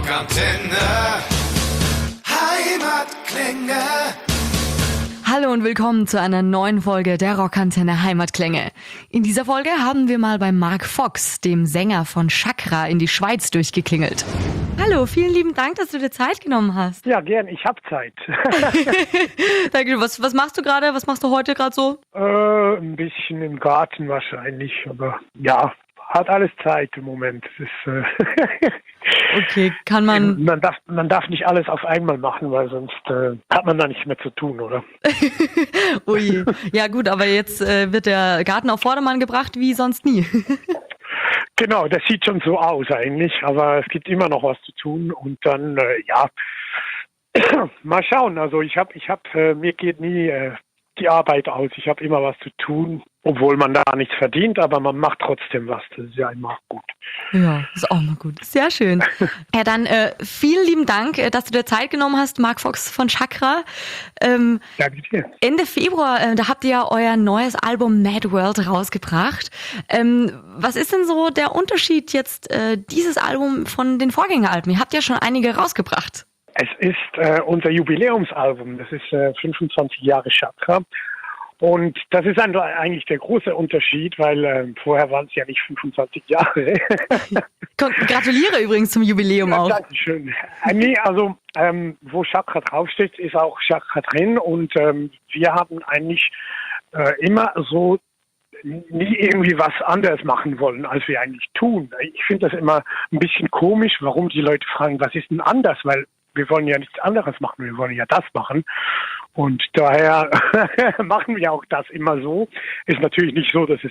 Rockantenne Heimatklänge. Hallo und willkommen zu einer neuen Folge der Rockantenne Heimatklänge. In dieser Folge haben wir mal bei Mark Fox, dem Sänger von Chakra, in die Schweiz durchgeklingelt. Hallo, vielen lieben Dank, dass du dir Zeit genommen hast. Ja, gern, ich habe Zeit. Danke, was machst du gerade? Was machst du heute gerade so? Ein bisschen im Garten wahrscheinlich, aber ja, hat alles Zeit im Moment. Es ist, Okay, kann man... Man darf nicht alles auf einmal machen, weil sonst hat man da nichts mehr zu tun, oder? Ui, ja gut, aber jetzt wird der Garten auf Vordermann gebracht wie sonst nie. Genau, das sieht schon so aus eigentlich, aber es gibt immer noch was zu tun und dann, ja, mal schauen. Also mir geht nie die Arbeit aus. Ich habe immer was zu tun, obwohl man da nichts verdient, aber man macht trotzdem was. Das ist ja immer gut. Ja, ist auch mal gut. Sehr schön. Ja, dann vielen lieben Dank, dass du dir Zeit genommen hast, Mark Fox von Chakra. Danke dir. Ende Februar, da habt ihr ja euer neues Album Mad World rausgebracht. Was ist denn so der Unterschied jetzt dieses Album von den Vorgängeralben? Ihr habt ja schon einige rausgebracht. Es ist unser Jubiläumsalbum. Das ist 25 Jahre Chakra. Und das ist eigentlich der große Unterschied, weil vorher waren es ja nicht 25 Jahre. Gratuliere übrigens zum Jubiläum auch. Dankeschön. Nee, also wo Chakra draufsteht, ist auch Chakra drin. Und wir haben eigentlich immer so nie irgendwie was anderes machen wollen, als wir eigentlich tun. Ich finde das immer ein bisschen komisch, warum die Leute fragen, was ist denn anders? Weil wir wollen ja nichts anderes machen, wir wollen ja das machen. Und daher machen wir auch das immer so. Ist natürlich nicht so, dass es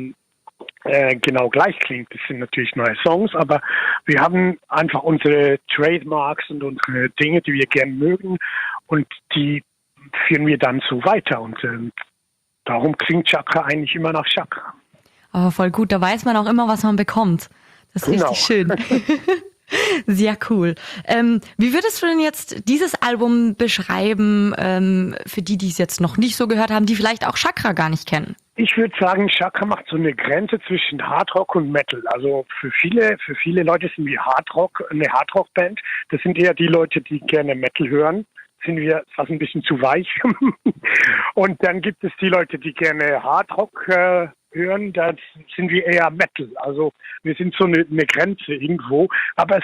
genau gleich klingt. Das sind natürlich neue Songs, aber wir haben einfach unsere Trademarks und unsere Dinge, die wir gerne mögen, und die führen wir dann so weiter. Und darum klingt Chakra eigentlich immer nach Chakra. Aber voll gut, da weiß man auch immer, was man bekommt. Das ist richtig schön. Sehr cool. Wie würdest du denn jetzt dieses Album beschreiben, für die es jetzt noch nicht so gehört haben, die vielleicht auch Chakra gar nicht kennen? Ich würde sagen, Chakra macht so eine Grenze zwischen Hardrock und Metal. Also für viele Leute sind wir eine Hardrock-Band. Das sind eher die Leute, die gerne Metal hören. Sind wir fast ein bisschen zu weich. Und dann gibt es die Leute, die gerne Hardrock hören, da sind wir eher Metal. Also wir sind so eine Grenze irgendwo, aber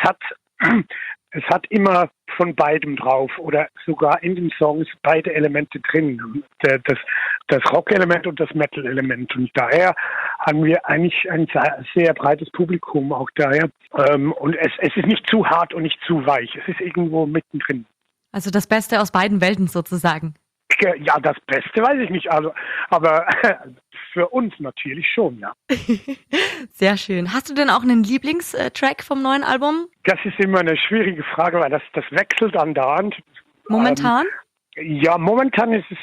es hat immer von beidem drauf oder sogar in den Songs beide Elemente drin. Das Rock-Element und das Metal-Element. Und daher haben wir eigentlich ein sehr breites Publikum auch daher. Und es ist nicht zu hart und nicht zu weich. Es ist irgendwo mittendrin. Also das Beste aus beiden Welten sozusagen. Ja, das Beste weiß ich nicht, also, aber für uns natürlich schon, ja. Sehr schön. Hast du denn auch einen Lieblingstrack vom neuen Album? Das ist immer eine schwierige Frage, weil das wechselt andauernd. Momentan? Ja, momentan ist es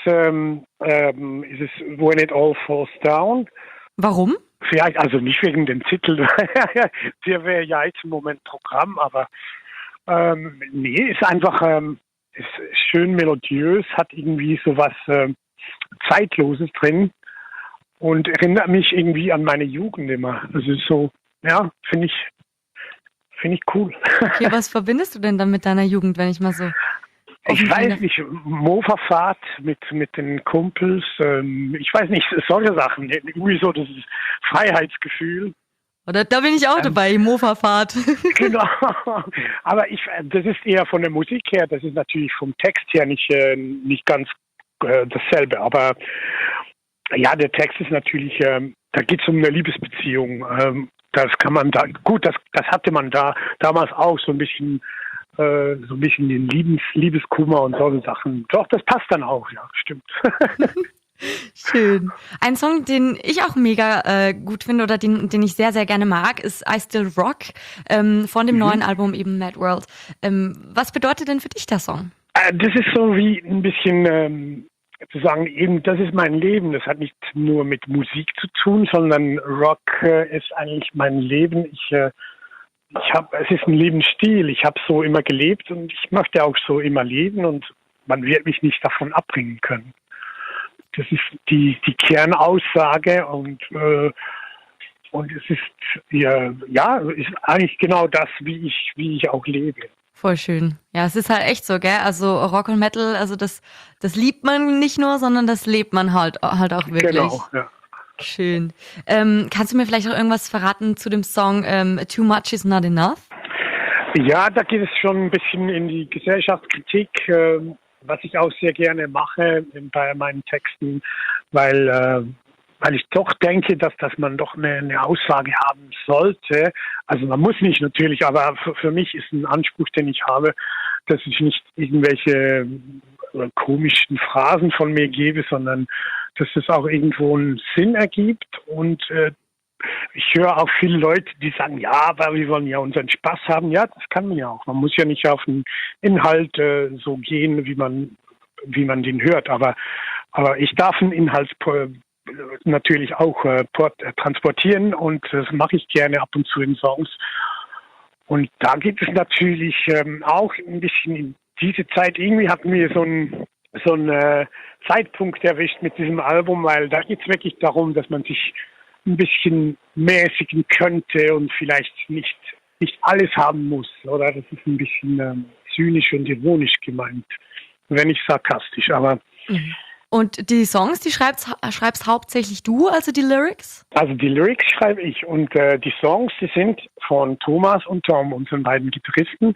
When It All Falls Down. Warum? Vielleicht, also nicht wegen dem Titel, der wäre ja jetzt im Moment Programm, aber nee, ist einfach... ist schön melodiös, hat irgendwie so was Zeitloses drin und erinnert mich irgendwie an meine Jugend immer. Das ist so, ja, finde ich cool. Okay, was verbindest du denn dann mit deiner Jugend, wenn ich mal so... Ich weiß nicht, Mofa-Fahrt mit den Kumpels, ich weiß nicht, solche Sachen, irgendwie so das Freiheitsgefühl. Oder da bin ich auch dabei, Mofa-Fahrt. Genau, aber das ist eher von der Musik her, das ist natürlich vom Text her nicht ganz dasselbe, aber ja, der Text ist natürlich, da geht es um eine Liebesbeziehung, das kann man da, gut, das hatte man da damals auch so ein bisschen den Liebeskummer und solche Sachen. Doch, das passt dann auch, ja, stimmt. Schön. Ein Song, den ich auch mega gut finde oder den ich sehr, sehr gerne mag, ist I Still Rock von dem neuen Album eben Mad World. Was bedeutet denn für dich der Song? Das ist so wie ein bisschen zu sagen, eben das ist mein Leben. Das hat nicht nur mit Musik zu tun, sondern Rock ist eigentlich mein Leben. Es ist ein Lebensstil. Ich habe so immer gelebt und ich möchte auch so immer leben und man wird mich nicht davon abbringen können. Das ist die Kernaussage und es ist ist eigentlich genau das, wie ich auch lebe. Voll schön. Ja, es ist halt echt so, gell? Also Rock und Metal, also das liebt man nicht nur, sondern das lebt man halt auch wirklich. Genau, ja. Schön. Kannst du mir vielleicht auch irgendwas verraten zu dem Song Too Much is Not Enough? Ja, da geht es schon ein bisschen in die Gesellschaftskritik, was ich auch sehr gerne mache bei meinen Texten, weil ich doch denke, dass man doch eine Aussage haben sollte. Also man muss nicht natürlich, aber für mich ist ein Anspruch, den ich habe, dass ich nicht irgendwelche komischen Phrasen von mir gebe, sondern dass es auch irgendwo einen Sinn ergibt. Und ich höre auch viele Leute, die sagen, ja, aber wir wollen ja unseren Spaß haben. Ja, das kann man ja auch. Man muss ja nicht auf den Inhalt so gehen, wie man den hört. Aber ich darf einen Inhalt natürlich auch transportieren und das mache ich gerne ab und zu in Songs. Und da gibt es natürlich auch ein bisschen in diese Zeit, irgendwie hatten wir so einen Zeitpunkt erwischt mit diesem Album, weil da geht es wirklich darum, dass man sich ein bisschen mäßigen könnte und vielleicht nicht alles haben muss, oder? Das ist ein bisschen zynisch und ironisch gemeint, wenn nicht sarkastisch, aber Und die Songs, die schreibst hauptsächlich du, also die Lyrics? Also die Lyrics schreibe ich und die Songs, die sind von Thomas und Tom, unseren beiden Gitarristen.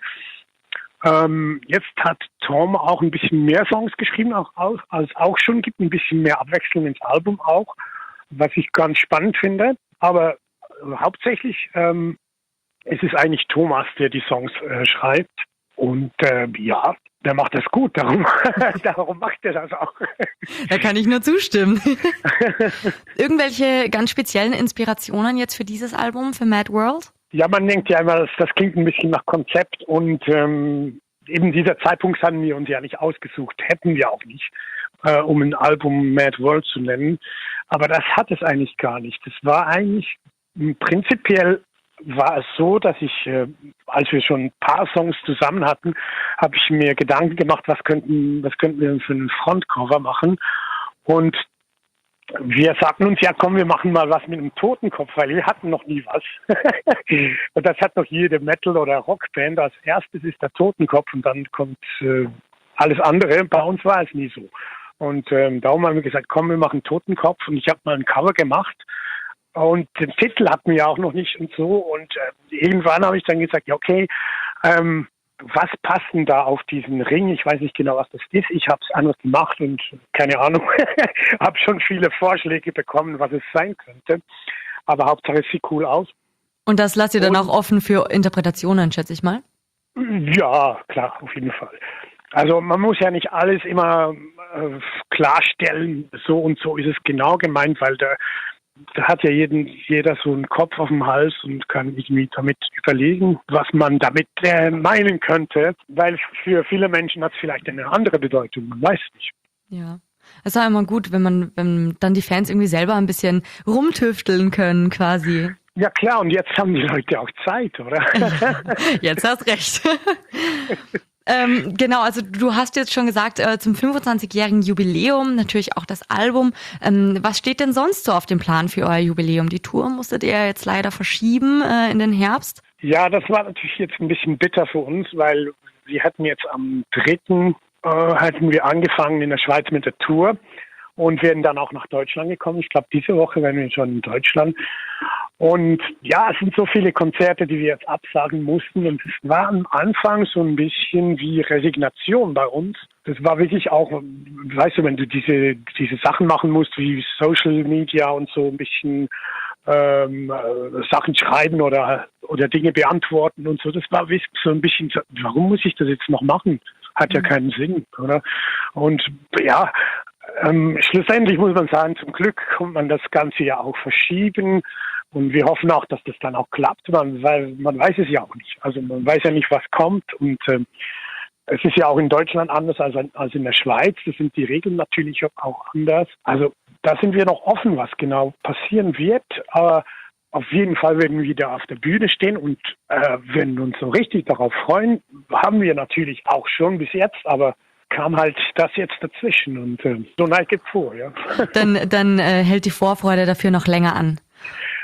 Jetzt hat Tom auch ein bisschen mehr Songs geschrieben, als auch schon, gibt ein bisschen mehr Abwechslung ins Album auch, was ich ganz spannend finde. Aber hauptsächlich ist es eigentlich Thomas, der die Songs schreibt. Und ja, der macht das gut, darum macht er das auch. Da kann ich nur zustimmen. Irgendwelche ganz speziellen Inspirationen jetzt für dieses Album, für Mad World? Ja, man denkt ja immer, das klingt ein bisschen nach Konzept und eben dieser Zeitpunkt haben wir uns ja nicht ausgesucht, hätten wir auch nicht, um ein Album Mad World zu nennen. Aber das hat es eigentlich gar nicht. Das war eigentlich prinzipiell war es so, dass ich, als wir schon ein paar Songs zusammen hatten, habe ich mir Gedanken gemacht, was könnten wir für einen Frontcover machen. Und wir sagten uns, ja komm, wir machen mal was mit einem Totenkopf, weil wir hatten noch nie was. Und das hat noch jede Metal- oder Rockband. Als erstes ist der Totenkopf und dann kommt alles andere. Bei uns war es nie so. Und darum haben wir gesagt, komm, wir machen Totenkopf. Und ich habe mal ein Cover gemacht. Und den Titel hatten wir auch noch nicht und so. Und irgendwann habe ich dann gesagt, ja okay, was passt denn da auf diesen Ring? Ich weiß nicht genau, was das ist. Ich habe es anders gemacht und keine Ahnung, habe schon viele Vorschläge bekommen, was es sein könnte. Aber Hauptsache es sieht cool aus. Und das lasst ihr dann auch offen für Interpretationen, schätze ich mal? Ja, klar, auf jeden Fall. Also man muss ja nicht alles immer klarstellen, so und so ist es genau gemeint, weil da hat ja jeder so einen Kopf auf dem Hals und kann irgendwie damit überlegen, was man damit meinen könnte, weil für viele Menschen hat es vielleicht eine andere Bedeutung, man weiß nicht. Ja, es ist auch immer gut, wenn dann die Fans irgendwie selber ein bisschen rumtüfteln können quasi. Ja klar, und jetzt haben die Leute auch Zeit, oder? Jetzt hast recht. Genau, also du hast jetzt schon gesagt, zum 25-jährigen Jubiläum natürlich auch das Album. Was steht denn sonst so auf dem Plan für euer Jubiläum? Die Tour musstet ihr jetzt leider verschieben in den Herbst. Ja, das war natürlich jetzt ein bisschen bitter für uns, weil wir hatten jetzt am 3. Hatten wir angefangen in der Schweiz mit der Tour und werden dann auch nach Deutschland gekommen. Ich glaube, diese Woche werden wir schon in Deutschland. Und ja, es sind so viele Konzerte, die wir jetzt absagen mussten. Und es war am Anfang so ein bisschen wie Resignation bei uns. Das war wirklich auch, weißt du, wenn du diese Sachen machen musst, wie Social Media und so ein bisschen Sachen schreiben oder Dinge beantworten und so. Das war so ein bisschen, warum muss ich das jetzt noch machen? Hat ja keinen Sinn, oder? Und ja, schlussendlich muss man sagen, zum Glück kommt man das Ganze ja auch verschieben. Und wir hoffen auch, dass das dann auch klappt, weil man weiß es ja auch nicht. Also man weiß ja nicht, was kommt. Und es ist ja auch in Deutschland anders als in der Schweiz. Das sind die Regeln natürlich auch anders. Also da sind wir noch offen, was genau passieren wird. Aber auf jeden Fall werden wir wieder auf der Bühne stehen und werden uns so richtig darauf freuen. Haben wir natürlich auch schon bis jetzt, aber kam halt das jetzt dazwischen. Und so Neid geht vor, ja. Dann hält die Vorfreude dafür noch länger an.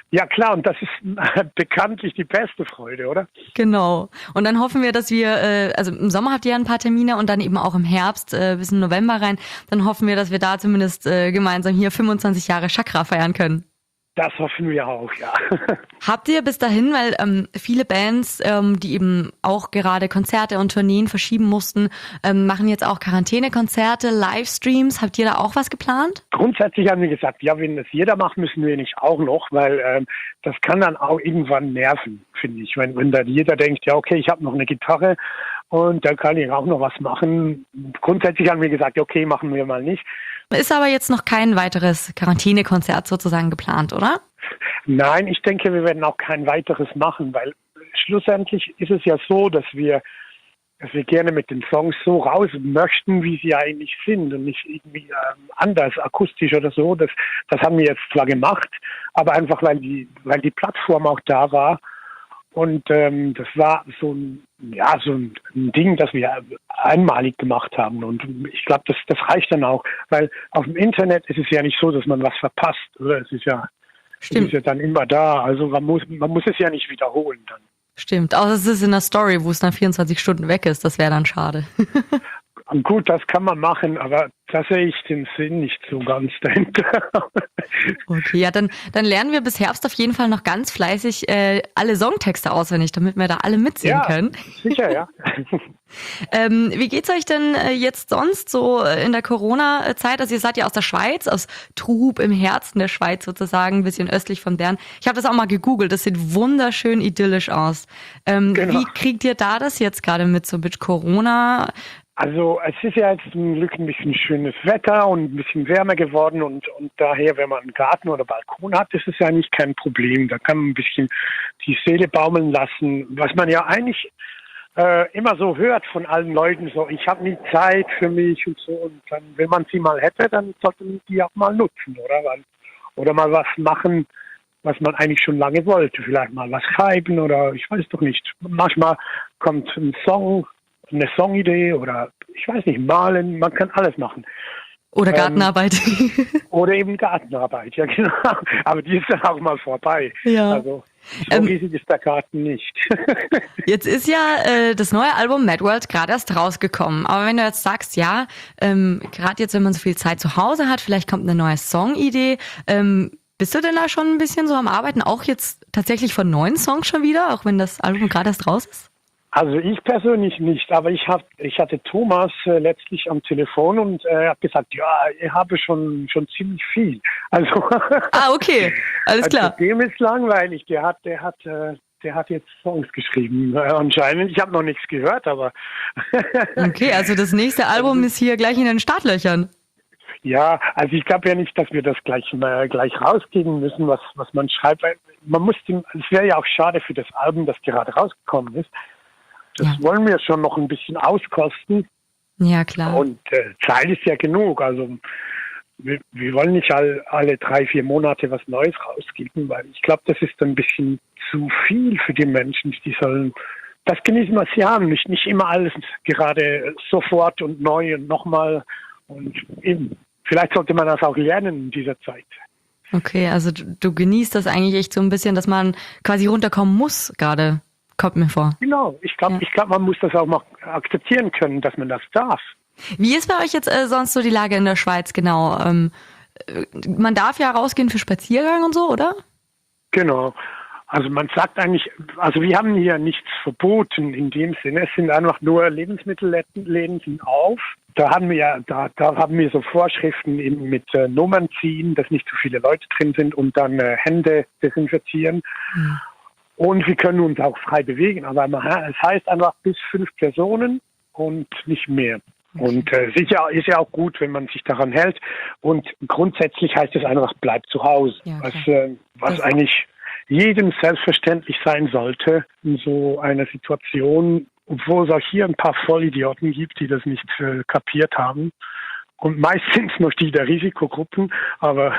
Ja klar, und das ist bekanntlich die beste Freude, oder? Genau. Und dann hoffen wir, dass wir, also im Sommer habt ihr ja ein paar Termine und dann eben auch im Herbst bis in November rein. Dann hoffen wir, dass wir da zumindest gemeinsam hier 25 Jahre Chakra feiern können. Das hoffen wir auch, ja. Habt ihr bis dahin, weil viele Bands, die eben auch gerade Konzerte und Tourneen verschieben mussten, machen jetzt auch Quarantänekonzerte, Livestreams. Habt ihr da auch was geplant? Grundsätzlich haben wir gesagt, ja, wenn das jeder macht, müssen wir nicht auch noch, weil das kann dann auch irgendwann nerven, finde ich. Wenn da jeder denkt, ja, okay, ich habe noch eine Gitarre und da kann ich auch noch was machen. Grundsätzlich haben wir gesagt, okay, machen wir mal nicht. Ist aber jetzt noch kein weiteres Quarantänekonzert sozusagen geplant, oder? Nein, ich denke, wir werden auch kein weiteres machen, weil schlussendlich ist es ja so, dass wir gerne mit den Songs so raus möchten, wie sie eigentlich sind und nicht irgendwie anders, akustisch oder so. Das haben wir jetzt zwar gemacht, aber einfach, weil die Plattform auch da war. Und das war so ein Ding, das wir einmalig gemacht haben. Und ich glaube, das reicht dann auch, weil auf dem Internet ist es ja nicht so, dass man was verpasst, oder? Es ist ja dann immer da. Also man muss es ja nicht wiederholen dann. Stimmt, außer es ist in der Story, wo es dann 24 Stunden weg ist. Das wäre dann schade. Gut, das kann man machen, aber da sehe ich den Sinn nicht so ganz dahinter. Okay, ja, dann lernen wir bis Herbst auf jeden Fall noch ganz fleißig alle Songtexte auswendig, damit wir da alle mitsingen können. Sicher, ja. Wie geht's euch denn jetzt sonst so in der Corona-Zeit? Also ihr seid ja aus der Schweiz, aus Trub im Herzen der Schweiz sozusagen, ein bisschen östlich von Bern. Ich habe das auch mal gegoogelt, das sieht wunderschön idyllisch aus. Genau. Wie kriegt ihr da das jetzt gerade mit Corona? Also es ist ja jetzt zum Glück ein bisschen schönes Wetter und ein bisschen wärmer geworden und daher, wenn man einen Garten oder Balkon hat, ist es ja nicht kein Problem. Da kann man ein bisschen die Seele baumeln lassen, was man ja eigentlich immer so hört von allen Leuten, so ich habe nie Zeit für mich und so, und dann, wenn man sie mal hätte, dann sollte man die auch mal nutzen, oder mal was machen, was man eigentlich schon lange wollte, vielleicht mal was schreiben oder ich weiß doch nicht. Manchmal kommt ein Song, eine Songidee oder ich weiß nicht, malen, man kann alles machen. Oder Gartenarbeit. Oder eben Gartenarbeit, ja genau. Aber die ist dann auch mal vorbei. Ja. Also so riesig ist der Garten nicht. Jetzt ist ja das neue Album Mad World gerade erst rausgekommen. Aber wenn du jetzt sagst, ja, gerade jetzt, wenn man so viel Zeit zu Hause hat, vielleicht kommt eine neue Songidee. Bist du denn da schon ein bisschen so am Arbeiten, auch jetzt tatsächlich von neuen Songs schon wieder, auch wenn das Album gerade erst raus ist? Also ich persönlich nicht, aber ich hatte Thomas letztlich am Telefon und er hat gesagt, ja, ich habe schon ziemlich viel. Also okay, alles klar. Dem ist langweilig. Der hat jetzt Songs geschrieben anscheinend. Ich habe noch nichts gehört, aber okay, also das nächste Album ist hier gleich in den Startlöchern. Ja, also ich glaube ja nicht, dass wir das gleich rausgeben müssen, was man schreibt. Es wäre ja auch schade für das Album, das gerade rausgekommen ist. Das wollen wir schon noch ein bisschen auskosten. Ja, klar. Und Zeit ist ja genug. Also wir wollen nicht alle 3-4 Monate was Neues rausgeben, weil ich glaube, das ist ein bisschen zu viel für die Menschen. Die sollen das genießen, was sie haben. Nicht immer alles gerade sofort und neu und nochmal. Und eben, vielleicht sollte man das auch lernen in dieser Zeit. Okay, also du genießt das eigentlich echt so ein bisschen, dass man quasi runterkommen muss gerade. Kommt mir vor. Genau, ich glaube, man muss das auch mal akzeptieren können, dass man das darf. Wie ist bei euch jetzt sonst so die Lage in der Schweiz genau? Man darf ja rausgehen für Spaziergang und so, oder? Genau. Also man sagt eigentlich, also wir haben hier nichts verboten in dem Sinne. Es sind einfach nur Lebensmittelläden sind auf. Da haben wir so Vorschriften eben mit Nummern ziehen, dass nicht zu viele Leute drin sind und dann Hände desinfizieren. Mhm. Und wir können uns auch frei bewegen, aber es heißt einfach bis 5 Personen und nicht mehr. Okay. Und sicher ist ja auch gut, wenn man sich daran hält. Und grundsätzlich heißt es einfach, bleib zu Hause, ja, was eigentlich jedem selbstverständlich sein sollte in so einer Situation, obwohl es auch hier ein paar Vollidioten gibt, die das nicht kapiert haben. Und meist sind es noch die der Risikogruppen, aber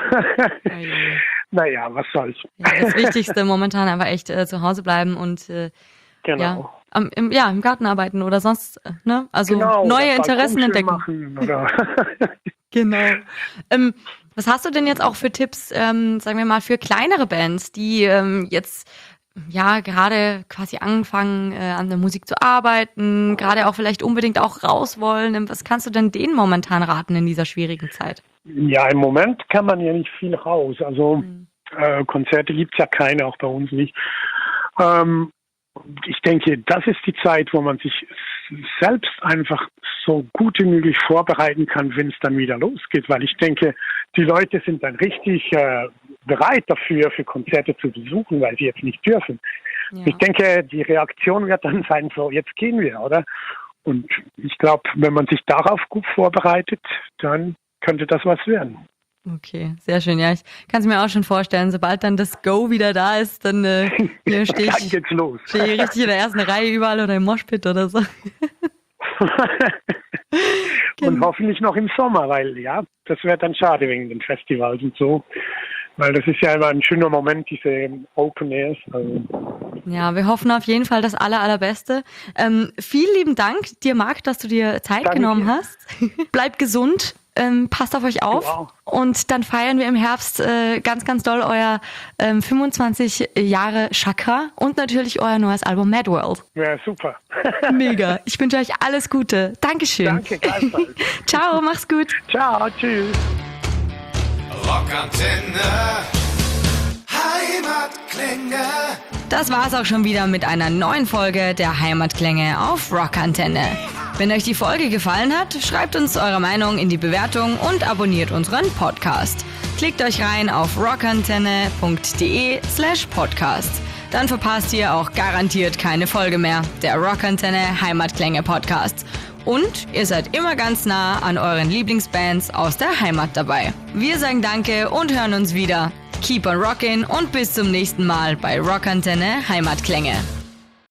naja, was soll's. Ja, das Wichtigste momentan einfach echt zu Hause bleiben und genau. Im Garten arbeiten oder sonst, ne? Also genau, neue Interessen entdecken. Machen, oder Genau. Was hast du denn jetzt auch für Tipps, sagen wir mal, für kleinere Bands, die jetzt ja gerade quasi anfangen, an der Musik zu arbeiten, gerade auch vielleicht unbedingt auch raus wollen? Was kannst du denn denen momentan raten in dieser schwierigen Zeit? Ja, im Moment kann man ja nicht viel raus. Also Konzerte gibt's ja keine, auch bei uns nicht. Ich denke, das ist die Zeit, wo man sich selbst einfach so gut wie möglich vorbereiten kann, wenn es dann wieder losgeht. Weil ich denke, die Leute sind dann richtig bereit dafür, für Konzerte zu besuchen, weil sie jetzt nicht dürfen. Ja. Ich denke, die Reaktion wird dann sein, so, jetzt gehen wir, oder? Und ich glaube, wenn man sich darauf gut vorbereitet, dann könnte das was werden. Okay, sehr schön. Ja, ich kann es mir auch schon vorstellen, sobald dann das Go wieder da ist, dann stehe ich richtig in der ersten Reihe überall oder im Moshpit oder so. Und hoffentlich noch im Sommer, weil ja, das wäre dann schade wegen den Festivals und so. Weil das ist ja immer ein schöner Moment, diese Open Airs. Also. Ja, wir hoffen auf jeden Fall das Allerbeste. Vielen lieben Dank dir, Marc, dass du dir Zeit genommen hast. Bleibt gesund. Passt auf euch auf. Wow. Und dann feiern wir im Herbst ganz, ganz doll euer 25 Jahre Chakra und natürlich euer neues Album Mad World. Ja, super. Mega. Ich wünsche euch alles Gute. Dankeschön. Danke, gleichfalls. Ciao, mach's gut. Ciao, tschüss. Rockantenne, Heimatklänge. Das war's auch schon wieder mit einer neuen Folge der Heimatklänge auf Rockantenne. Wenn euch die Folge gefallen hat, schreibt uns eure Meinung in die Bewertung und abonniert unseren Podcast. Klickt euch rein auf rockantenne.de/podcast. Dann verpasst ihr auch garantiert keine Folge mehr, der Rockantenne Heimatklänge Podcast. Und ihr seid immer ganz nah an euren Lieblingsbands aus der Heimat dabei. Wir sagen Danke und hören uns wieder. Keep on rockin' und bis zum nächsten Mal bei Rockantenne Heimatklänge.